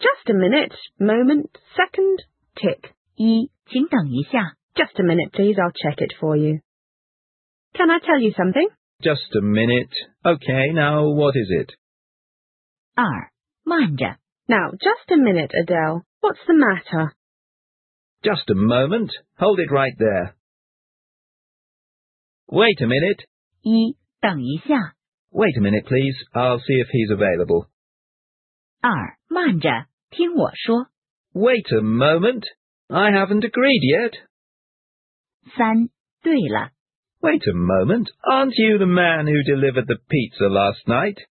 Just a minute, moment, second, tick. 一，请等一下。 Just a minute, please, I'll check it for you. Can I tell you something? Just a minute. OK, now what is it? 二，慢着。 Now, just a minute, Adele. What's the matter? Just a moment. Hold it right there. Wait a minute. 一，等一下。 Wait a minute, please. I'll see if he's available. 二，慢着，听我说。 Wait a moment. I haven't agreed yet. 三，对了。 Wait a moment. Aren't you the man who delivered the pizza last night?